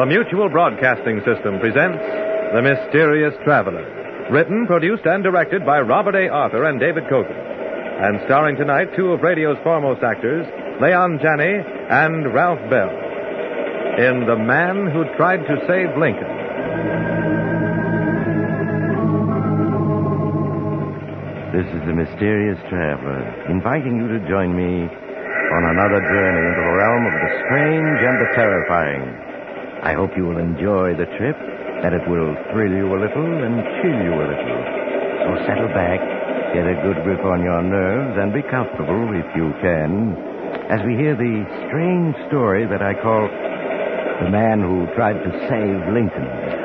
Mutual Broadcasting System presents The Mysterious Traveler. Written, produced, and directed by Robert A. Arthur and David Cogan. And starring tonight two of radio's foremost actors, Leon Janney and Ralph Bell, in The Man Who Tried to Save Lincoln. This is The Mysterious Traveler, inviting you to join me on another journey into the realm of the strange and the terrifying. I hope you will enjoy the trip, that it will thrill you a little and chill you a little. So settle back, get a good grip on your nerves, and be comfortable, if you can, as we hear the strange story that I call The Man Who Tried to Save Lincoln.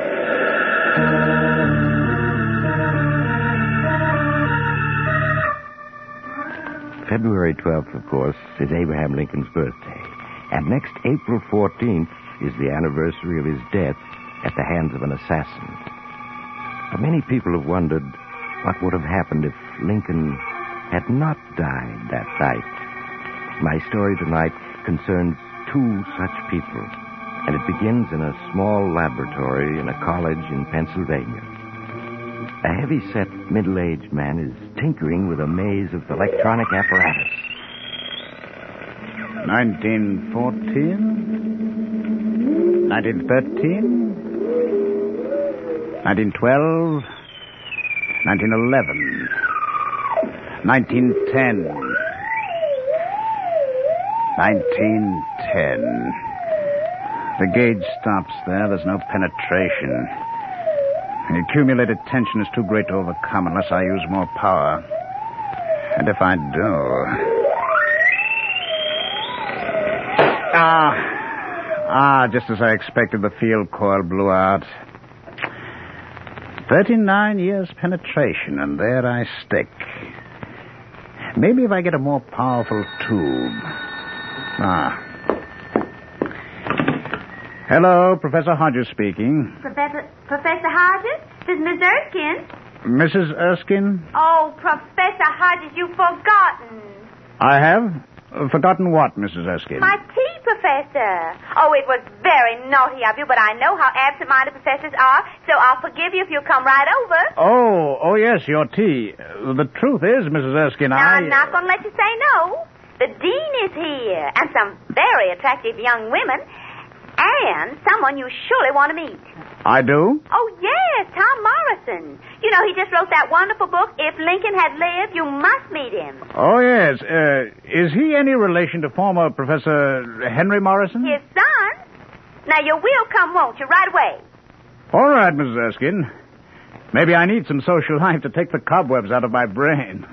February 12th, of course, is Abraham Lincoln's birthday. And next April 14th is the anniversary of his death at the hands of an assassin. But many people have wondered what would have happened if Lincoln had not died that night. My story tonight concerns two such people, and it begins in a small laboratory in a college in Pennsylvania. A heavy-set, middle-aged man is tinkering with a maze of electronic apparatus. 1914, 1913, 1912, 1911, 1910, 1910. The gauge stops there. There's no penetration. The accumulated tension is too great to overcome unless I use more power. And if I do... just as I expected, the field coil blew out. 39 years penetration, and there I stick. Maybe if I get a more powerful tube. Hello, Professor Hodges speaking. Professor Hodges? This is Miss Erskine. Mrs. Erskine? Oh, Professor Hodges, you've forgotten. I have? Forgotten what, Mrs. Erskine? My tea, Professor. Oh, it was very naughty of you, but I know how absent-minded professors are, so I'll forgive you if you'll come right over. Oh, yes, your tea. The truth is, Mrs. Erskine, I'm not going to let you say no. The dean is here, and some very attractive young women, and someone you surely want to meet. I do? Oh, yes, Tom Morrison. You know, he just wrote that wonderful book, If Lincoln Had Lived, You Must Meet Him. Oh, yes. Is he any relation to former Professor Henry Morrison? His son. Now, you will come, won't you, right away? All right, Mrs. Erskine. Maybe I need some social life to take the cobwebs out of my brain.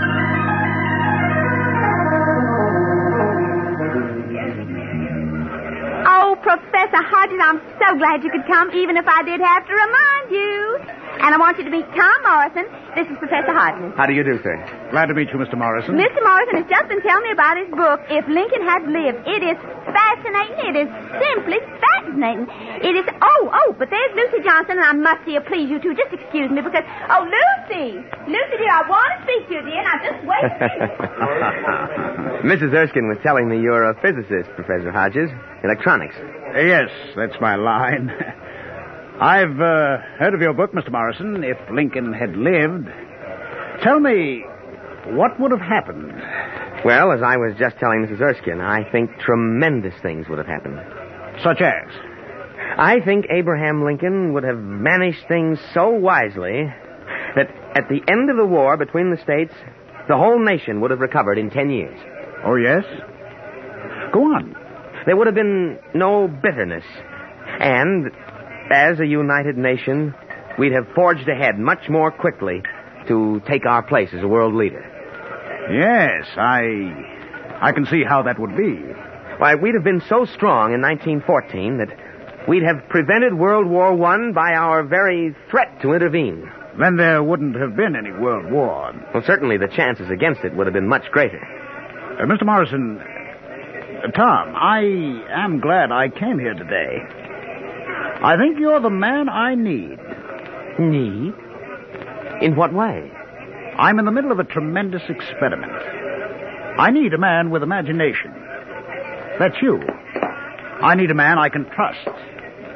Professor Hodges, I'm so glad you could come, even if I did have to remind you. And I want you to meet Tom Morrison. This is Professor Hodges. How do you do, sir? Glad to meet you, Mr. Morrison. Mr. Morrison has just been telling me about his book, If Lincoln Had Lived. It is fascinating. It is simply fascinating. It is... Oh, but there's Lucy Johnson, and I must see her. Please, you two, just excuse me, because... Oh, Lucy! Lucy, dear, I want to speak to you, dear. Now, just wait a minute. Mrs. Erskine was telling me you're a physicist, Professor Hodges. Electronics. Yes, that's my line. I've heard of your book, Mr. Morrison, If Lincoln Had Lived. Tell me, what would have happened? Well, as I was just telling Mrs. Erskine, I think tremendous things would have happened. Such as? I think Abraham Lincoln would have managed things so wisely that at the end of the war between the states, the whole nation would have recovered in 10 years. Oh, yes? Go on. There would have been no bitterness. And as a united nation, we'd have forged ahead much more quickly to take our place as a world leader. Yes, I can see how that would be. Why, we'd have been so strong in 1914 that we'd have prevented World War I by our very threat to intervene. Then there wouldn't have been any World War. Well, certainly the chances against it would have been much greater. Mr. Morrison, Tom, I am glad I came here today. I think you're the man I need. Need? In what way? I'm in the middle of a tremendous experiment. I need a man with imagination. That's you. I need a man I can trust.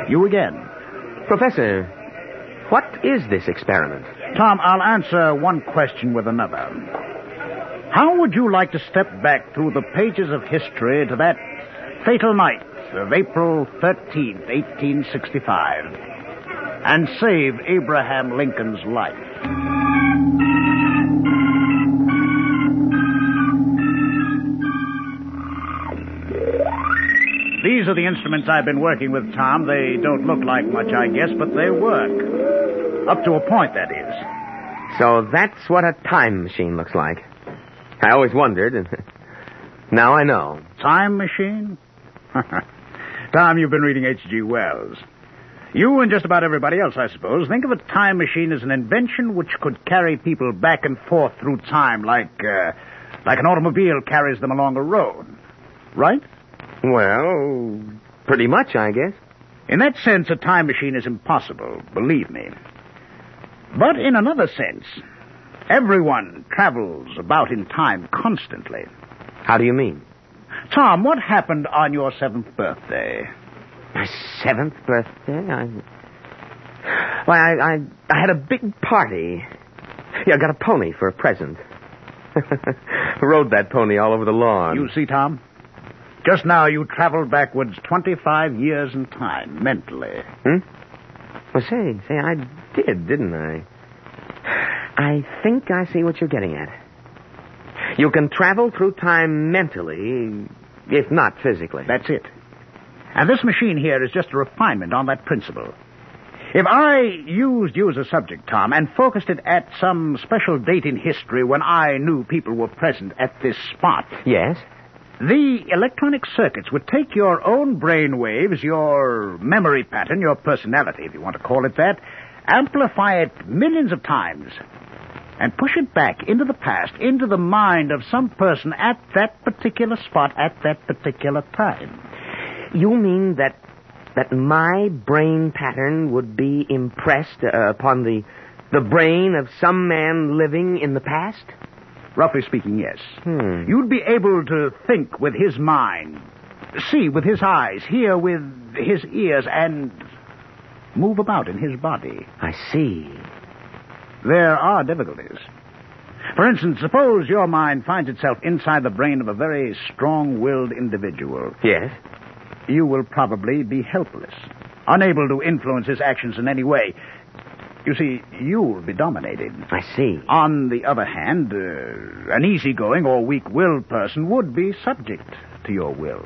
You again. Professor, what is this experiment? Tom, I'll answer one question with another. How would you like to step back through the pages of history to that fatal night of April 13th, 1865, and save Abraham Lincoln's life? These are the instruments I've been working with, Tom. They don't look like much, I guess, but they work. Up to a point, that is. So that's what a time machine looks like. I always wondered, and now I know. Time machine? Tom, you've been reading H.G. Wells. You and just about everybody else, I suppose, think of a time machine as an invention which could carry people back and forth through time like an automobile carries them along a road. Right? Well, pretty much, I guess. In that sense, a time machine is impossible, believe me. But in another sense, everyone travels about in time constantly. How do you mean? Tom, what happened on your 7th birthday? My 7th birthday? I had a big party. Yeah, I got a pony for a present. Rode that pony all over the lawn. You see, Tom? Just now you traveled backwards 25 years in time, mentally. Well, say, I did, didn't I? I think I see what you're getting at. You can travel through time mentally, if not physically. That's it. And this machine here is just a refinement on that principle. If I used you as a subject, Tom, and focused it at some special date in history when I knew people were present at this spot... Yes? The electronic circuits would take your own brain waves, your memory pattern, your personality, if you want to call it that, amplify it millions of times, and push it back into the past, into the mind of some person at that particular spot at that particular time. You mean that my brain pattern would be impressed upon the brain of some man living in the past? Roughly speaking, yes. You'd be able to think with his mind, see with his eyes, hear with his ears, and move about in his body. I see. There are difficulties. For instance, suppose your mind finds itself inside the brain of a very strong-willed individual. Yes? You will probably be helpless, unable to influence his actions in any way. You see, you'll be dominated. I see. On the other hand, an easygoing or weak-willed person would be subject to your will.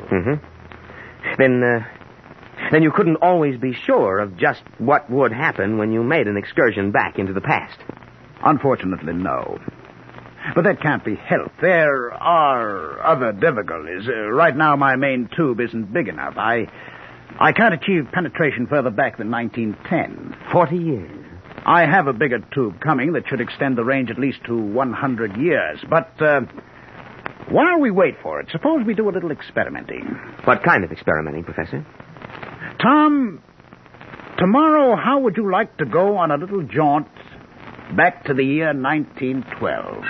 Then you couldn't always be sure of just what would happen when you made an excursion back into the past. Unfortunately, no. But that can't be helped. There are other difficulties. Right now, my main tube isn't big enough. I can't achieve penetration further back than 1910. 40 years. I have a bigger tube coming that should extend the range at least to 100 years. But while we wait for it, suppose we do a little experimenting. What kind of experimenting, Professor? Tom, tomorrow, how would you like to go on a little jaunt back to the year 1912?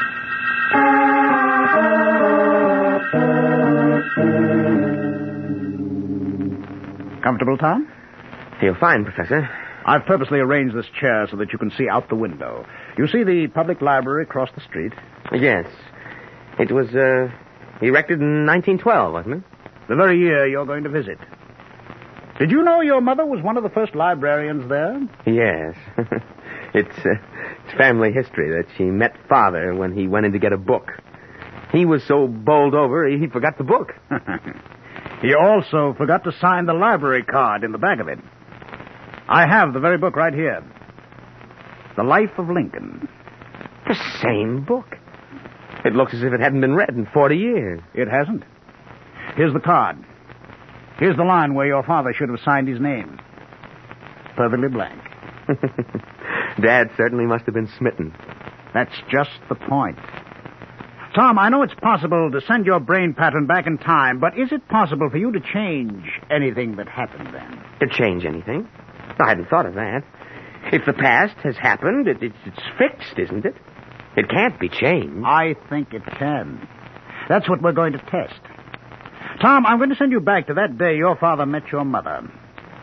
Comfortable, Tom? Feel fine, Professor. I've purposely arranged this chair so that you can see out the window. You see the public library across the street? Yes. It was erected in 1912, wasn't it? The very year you're going to visit. Did you know your mother was one of the first librarians there? Yes. It's family history that she met Father when he went in to get a book. He was so bowled over, he forgot the book. He also forgot to sign the library card in the back of it. I have the very book right here. The Life of Lincoln. The same book. It looks as if it hadn't been read in 40 years. It hasn't. Here's the card. Here's the line where your father should have signed his name. Perfectly blank. Dad certainly must have been smitten. That's just the point. Tom, I know it's possible to send your brain pattern back in time, but is it possible for you to change anything that happened then? To change anything? I hadn't thought of that. If the past has happened, it's fixed, isn't it? It can't be changed. I think it can. That's what we're going to test. Tom, I'm going to send you back to that day your father met your mother.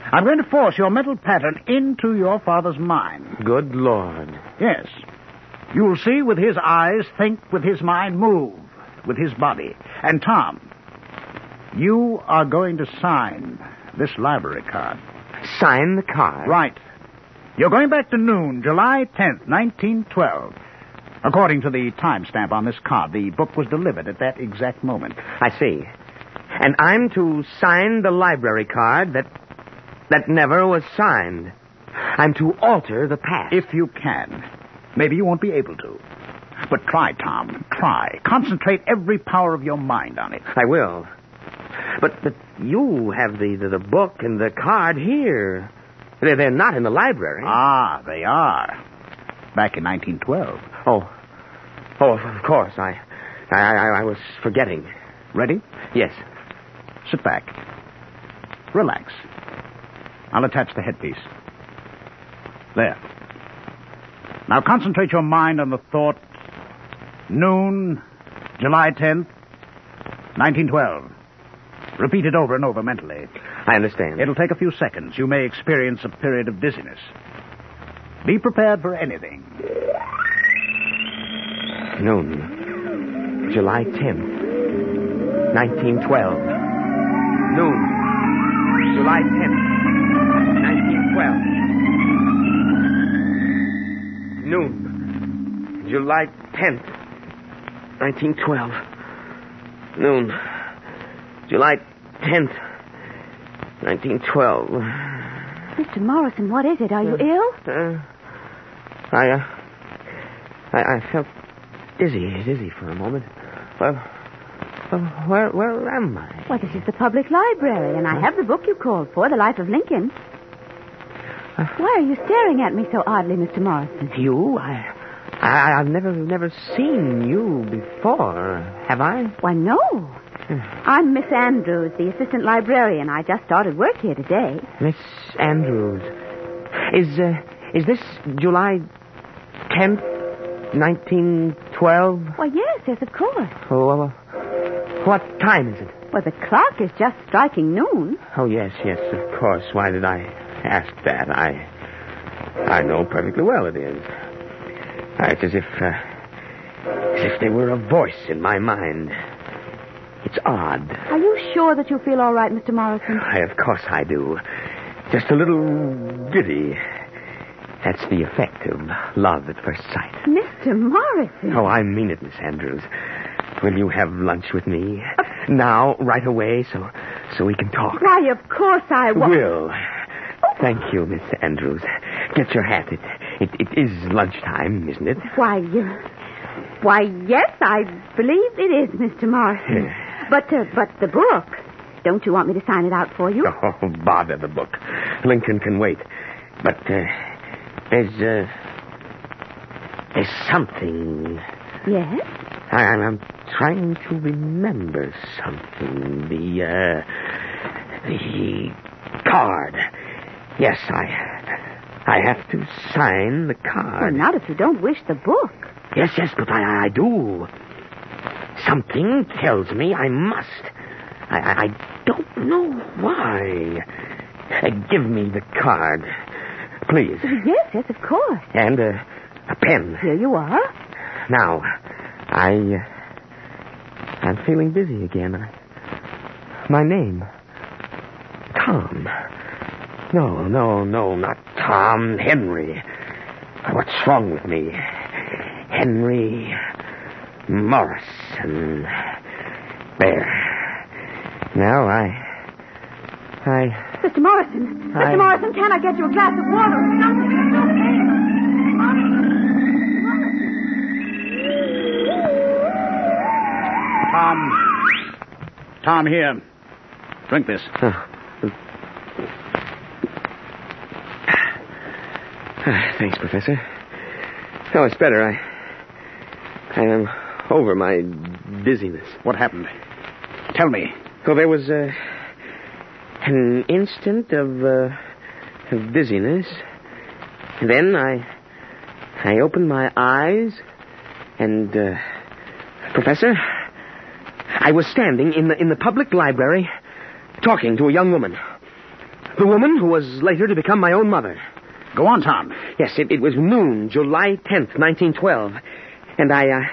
I'm going to force your mental pattern into your father's mind. Good Lord. Yes. You'll see with his eyes, think with his mind, move with his body. And Tom, you are going to sign this library card. Sign the card? Right. You're going back to noon, July 10th, 1912. According to the timestamp on this card, the book was delivered at that exact moment. I see. And I'm to sign the library card that never was signed. I'm to alter the past. If you can. Maybe you won't be able to. But try, Tom. Try. Concentrate every power of your mind on it. I will. But you have the book and the card here. They're not in the library. Ah, they are. Back in 1912. Oh, of course. I was forgetting. Ready? Yes. Sit back. Relax. I'll attach the headpiece. There. Now concentrate your mind on the thought, noon, July 10th, 1912. Repeat it over and over mentally. I understand. It'll take a few seconds. You may experience a period of dizziness. Be prepared for anything. Noon, July 10th, 1912. Noon, July 10th, 1912. Noon, July 10th, 1912. Noon, July 10th, 1912. Mr. Morrison, what is it? Are you ill? I felt dizzy for a moment. Well, where am I? Well, this is the public library, and I have the book you called for, The Life of Lincoln. Why are you staring at me so oddly, Mr. Morrison? You? I've never seen you before, have I? Why, no. I'm Miss Andrews, the assistant librarian. I just started work here today. Miss Andrews. Is this July 10th, 1912? Why, yes, of course. Oh, what time is it? Well, the clock is just striking noon. Oh, yes, of course. Why did I ask that? I know perfectly well it is. It's as if there were a voice in my mind. It's odd. Are you sure that you feel all right, Mr. Morrison? Of course I do. Just a little giddy. That's the effect of love at first sight. Mr. Morrison. Oh, I mean it, Miss Andrews. Will you have lunch with me? Now, right away, so we can talk. Why, of course I will. Will. Thank you, Miss Andrews. Get your hat. It is lunchtime, isn't it? Why, yes, I believe it is, Mr. Morrison. But the book. Don't you want me to sign it out for you? Oh, bother the book. Lincoln can wait. But there's something. Yes? I'm trying to remember something. The card. Yes, I have to sign the card. Well, not if you don't wish the book. Yes, but I do. Something tells me I must. I don't know why. Give me the card, please. Yes, of course. And a pen. Here you are. Now, I'm feeling dizzy again. My name. Tom. No, not Tom. Henry. What's wrong with me? Henry Morrison. There. Now Mr. Morrison. Mr. Morrison, can I get you a glass of water or something? Tom, here. Drink this. Thanks, Professor. Oh, it's better. I am over my dizziness. What happened? Tell me. Oh, there was an instant of dizziness. Then I opened my eyes and, Professor, I was standing in the public library talking to a young woman. The woman who was later to become my own mother. Go on, Tom. Yes, it was noon, July 10th, 1912. And I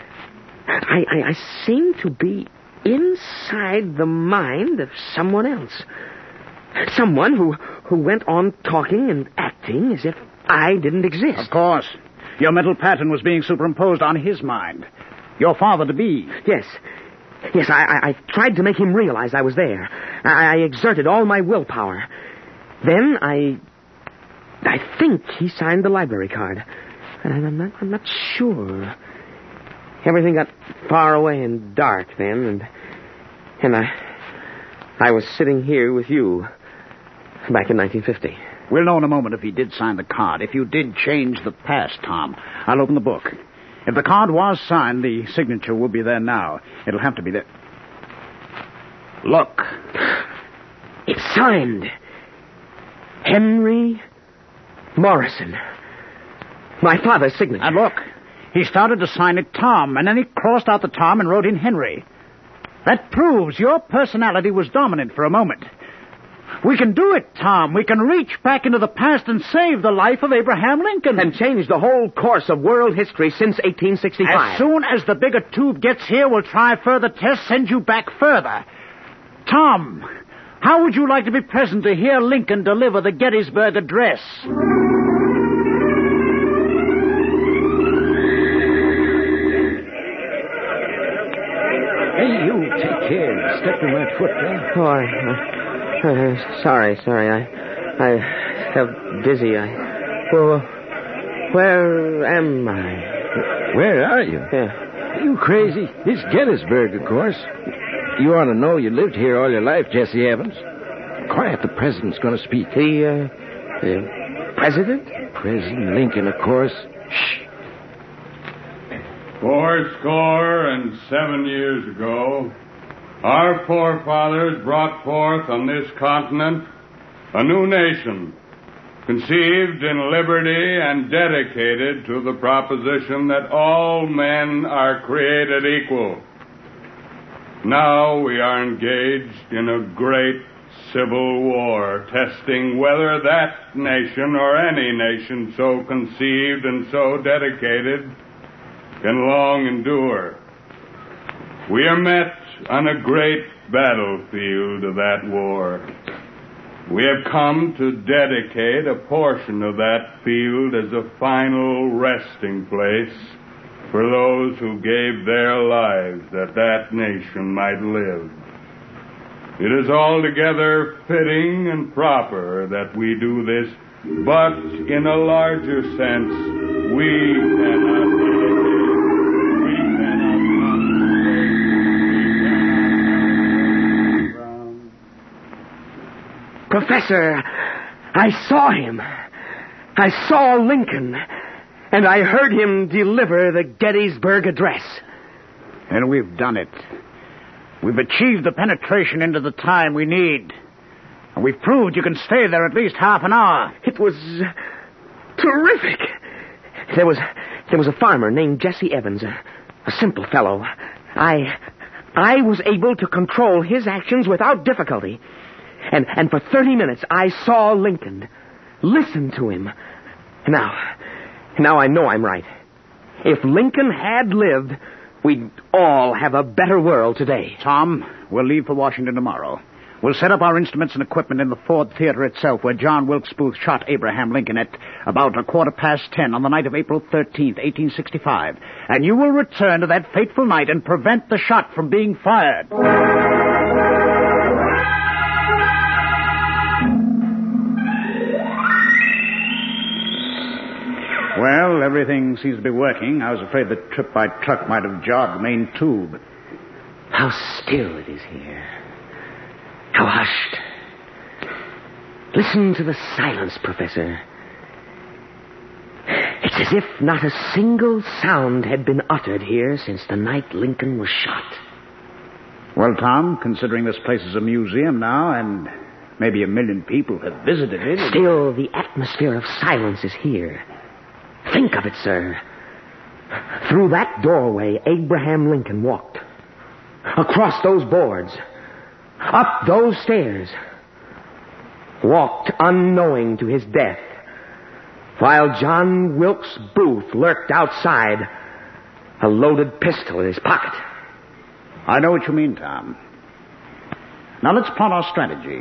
seemed to be inside the mind of someone else. Someone who went on talking and acting as if I didn't exist. Of course. Your mental pattern was being superimposed on his mind. Your father-to-be. Yes. Yes, I tried to make him realize I was there. I exerted all my willpower. Then I think he signed the library card. And I'm not sure. Everything got far away and dark then, and I was sitting here with you back in 1950. We'll know in a moment if he did sign the card. If you did change the past, Tom. I'll open the book. If the card was signed, the signature will be there now. It'll have to be there. Look. It's signed. Henry Morrison. My father's signature. And look. He started to sign it Tom, and then he crossed out the Tom and wrote in Henry. That proves your personality was dominant for a moment. We can do it, Tom. We can reach back into the past and save the life of Abraham Lincoln. And change the whole course of world history since 1865. As soon as the bigger tube gets here, we'll try further tests, send you back further. Tom, how would you like to be present to hear Lincoln deliver the Gettysburg Address? Hey, you, take care. Step on my foot, eh? Oh, sorry. I felt dizzy. Well, where am I? Where are you? Yeah. You crazy? It's Gettysburg, of course. You ought to know you lived here all your life, Jesse Evans. Quiet, the president's going to speak. The president? President Lincoln, of course. Shh. 77 years ago, our forefathers brought forth on this continent a new nation, conceived in liberty and dedicated to the proposition that all men are created equal. Now we are engaged in a great civil war, testing whether that nation or any nation so conceived and so dedicated can long endure. We are met on a great battlefield of that war. We have come to dedicate a portion of that field as a final resting place for those who gave their lives that that nation might live. It is altogether fitting and proper that we do this, but in a larger sense, we cannot Professor, I saw him. I saw Lincoln, and I heard him deliver the Gettysburg Address. And we've done it. We've achieved the penetration into the time we need. And we've proved you can stay there at least half an hour. It was terrific. There was a farmer named Jesse Evans, a simple fellow. I was able to control his actions without difficulty. And for 30 minutes, I saw Lincoln, listened to him. Now I know I'm right. If Lincoln had lived, we'd all have a better world today. Tom, we'll leave for Washington tomorrow. We'll set up our instruments and equipment in the Ford Theater itself, where John Wilkes Booth shot Abraham Lincoln at about 10:15 on the night of April 13th, 1865. And you will return to that fateful night and prevent the shot from being fired. Well, everything seems to be working. I was afraid the trip by truck might have jarred the main tube. How still it is here. How hushed. Listen to the silence, Professor. It's as if not a single sound had been uttered here since the night Lincoln was shot. Well, Tom, considering this place is a museum now, and maybe 1 million people have visited it... Still, the atmosphere of silence is here. Think of it, sir. Through that doorway, Abraham Lincoln walked. Across those boards. Up those stairs. walked unknowing to his death, while John Wilkes Booth lurked outside, a loaded pistol in his pocket. I know what you mean, Tom. Now let's plot our strategy.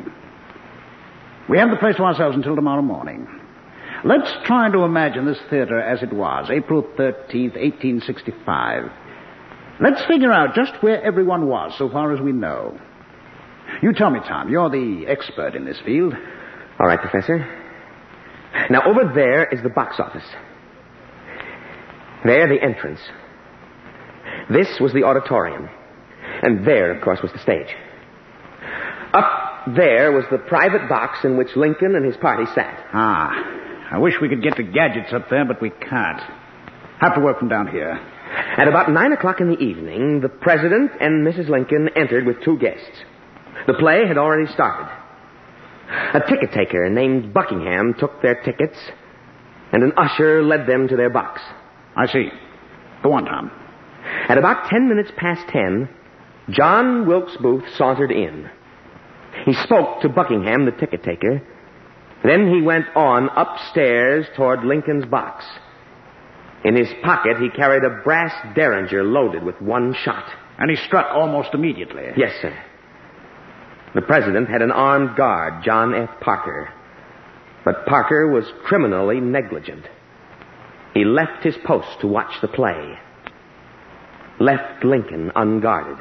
We have the place to ourselves until tomorrow morning. Let's try to imagine this theater as it was, April 13th, 1865. Let's figure out just where everyone was, so far as we know. You tell me, Tom. You're the expert in this field. All right, Professor. Now, over there is the box office. There, the entrance. This was the auditorium. And there, of course, was the stage. Up there was the private box in which Lincoln and his party sat. I wish we could get the gadgets up there, but we can't. Have to work from down here. At about 9 o'clock in the evening, the President and Mrs. Lincoln entered with 2 guests. The play had already started. A ticket taker named Buckingham took their tickets, and an usher led them to their box. I see. Go on, Tom. At about 10 minutes past 10, John Wilkes Booth sauntered in. He spoke to Buckingham, the ticket taker. Then he went on upstairs toward Lincoln's box. In his pocket, he carried a brass derringer loaded with 1 shot. And he struck almost immediately. Yes, sir. The President had an armed guard, John F. Parker. But Parker was criminally negligent. He left his post to watch the play. Left Lincoln unguarded.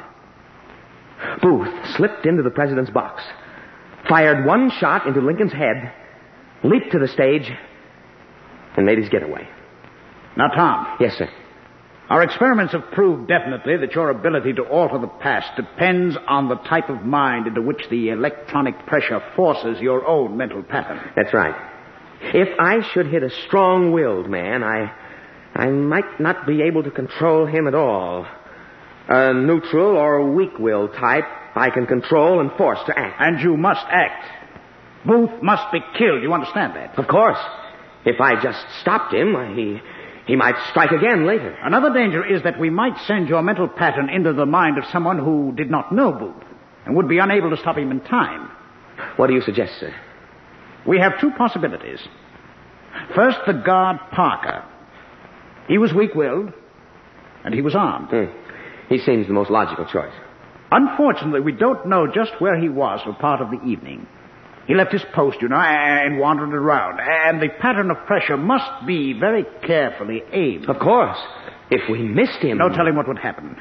Booth slipped into the President's box, fired 1 shot into Lincoln's head, leaped to the stage, and made his getaway. Now, Tom. Yes, sir. Our experiments have proved definitely that your ability to alter the past depends on the type of mind into which the electronic pressure forces your own mental pattern. That's right. If I should hit a strong-willed man, I might not be able to control him at all. A neutral or weak-willed type I can control and force to act. And you must act. Booth must be killed. You understand that? Of course. If I just stopped him, he might strike again later. Another danger is that we might send your mental pattern into the mind of someone who did not know Booth and would be unable to stop him in time. What do you suggest, sir? We have 2 possibilities. First, the guard Parker. He was weak-willed, and he was armed. He seems the most logical choice. Unfortunately, we don't know just where he was for part of the evening. He left his post, and wandered around. And the pattern of pressure must be very carefully aimed. Of course. If we missed him... No telling what would happen.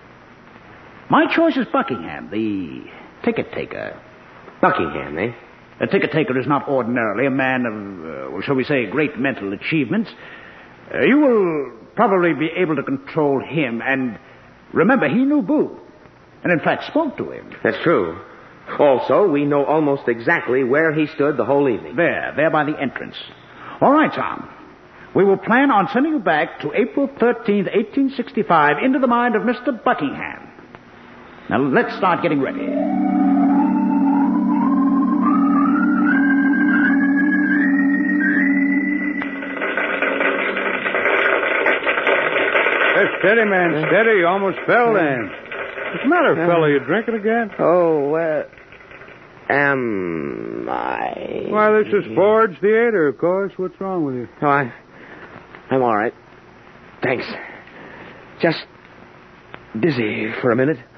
My choice is Buckingham, the ticket taker. Buckingham, eh? A ticket taker is not ordinarily a man of, shall we say, great mental achievements. You will probably be able to control him, and remember, he knew Booth, and in fact spoke to him. That's true. Also, we know almost exactly where he stood the whole evening. There by the entrance. All right, Tom. We will plan on sending you back to April 13th, 1865, into the mind of Mr. Buckingham. Now, let's start getting ready. Steady, man, steady. You almost fell then. What's the matter, fella? You drinking again? Am I... Why, this is Ford's Theater, of course. What's wrong with you? Oh, I'm all right. Thanks. Just dizzy for a minute.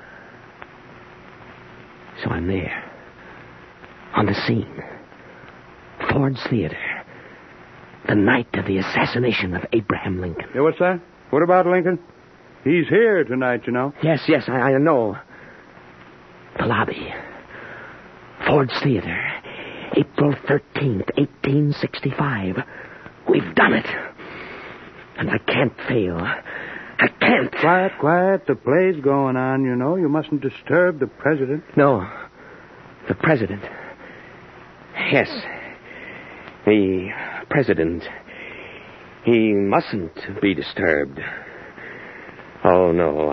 So I'm there. On the scene. Ford's Theater. The night of the assassination of Abraham Lincoln. Yeah, what's that? What about Lincoln? He's here tonight, you know. Yes, I know. The lobby. Ford's Theater. April 13th, 1865. We've done it. And I can't fail. I can't. Quiet. The play's going on, you know. You mustn't disturb the president. No. The president. Yes. The president. He mustn't be disturbed. Oh, no,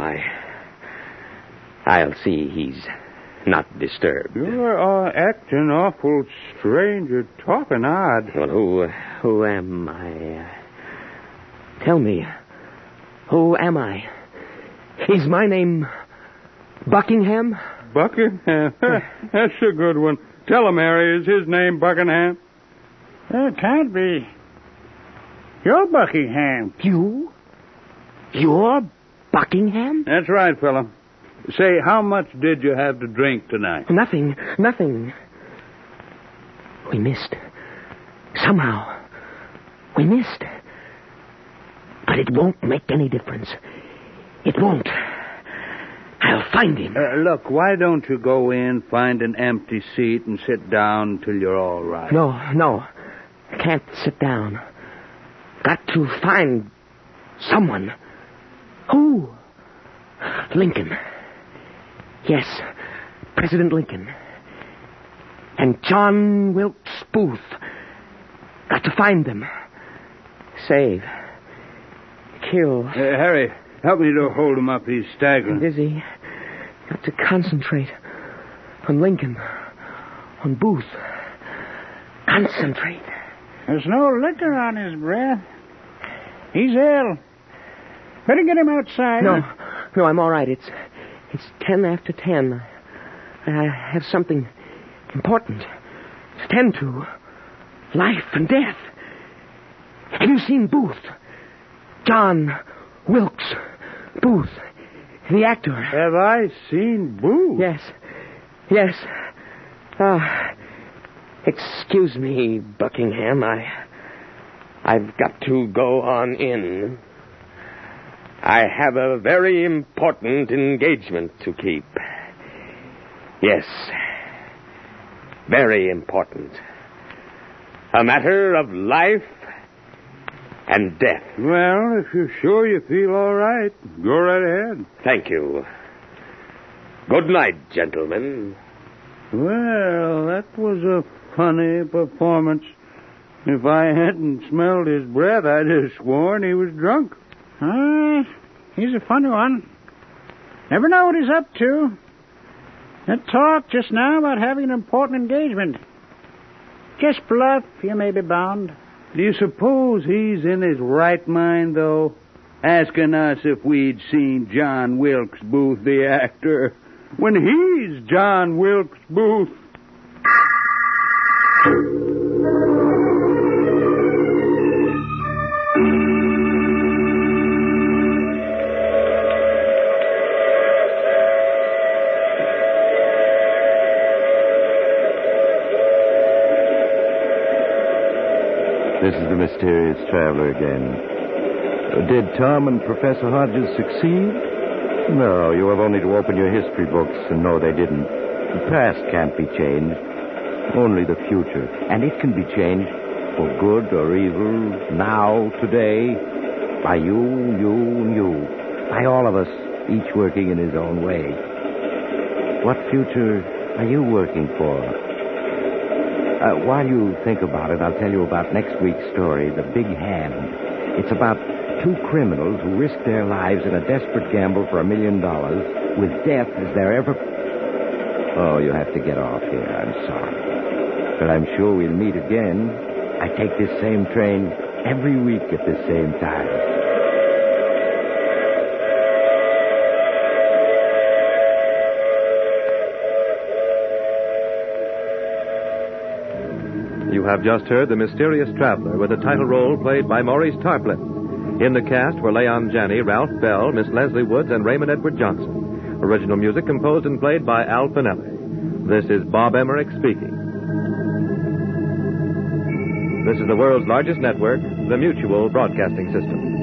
I'll see he's not disturbed. You're acting awful strange. You're talking odd. Well, who am I? Tell me, who am I? Is my name Buckingham? Buckingham? That's a good one. Tell him, Harry, is his name Buckingham? It can't be. You're Buckingham. You? You're Buckingham? That's right, fella. Say, how much did you have to drink tonight? Nothing. We missed. Somehow. We missed. But it won't make any difference. It won't. I'll find him. Look, why don't you go in, find an empty seat, and sit down till you're all right? No. I can't sit down. Got to find someone. Who? Lincoln. Yes, President Lincoln. And John Wilkes Booth. Got to find them. Save. Kill. Harry, help me to hold him up. He's staggering. I'm dizzy. Got to concentrate on Lincoln. On Booth. Concentrate. There's no liquor on his breath. He's ill. Better get him outside. No, I'm all right. It's 10 after 10. I have something important to tend to. Life and death. Have you seen Booth? John Wilkes Booth, the actor. Have I seen Booth? Yes. Excuse me, Buckingham. I've got to go on in. I have a very important engagement to keep. Yes. Very important. A matter of life and death. Well, if you're sure you feel all right, go right ahead. Thank you. Good night, gentlemen. Well, that was a funny performance. If I hadn't smelled his breath, I'd have sworn he was drunk. He's a funny one. Never know what he's up to. That talk just now about having an important engagement. Just bluff, you may be bound. Do you suppose he's in his right mind, though? Asking us if we'd seen John Wilkes Booth, the actor, when he's John Wilkes Booth. This is the mysterious traveler again. Did Tom and Professor Hodges succeed? No, you have only to open your history books and know they didn't. The past can't be changed, only the future. And it can be changed for good or evil, now, today, by you, and you. By all of us, each working in his own way. What future are you working for? While you think about it, I'll tell you about next week's story, The Big Hand. It's about two criminals who risk their lives in a desperate gamble for $1 million with death as their ever... Oh, you have to get off here. I'm sorry. But I'm sure we'll meet again. I take this same train every week at the same time. You have just heard The Mysterious Traveler with the title role played by Maurice Tarplin. In the cast were Leon Janney, Ralph Bell, Miss Leslie Woods, and Raymond Edward Johnson. Original music composed and played by Al Finelli. This is Bob Emmerich speaking. This is the world's largest network, the Mutual Broadcasting System.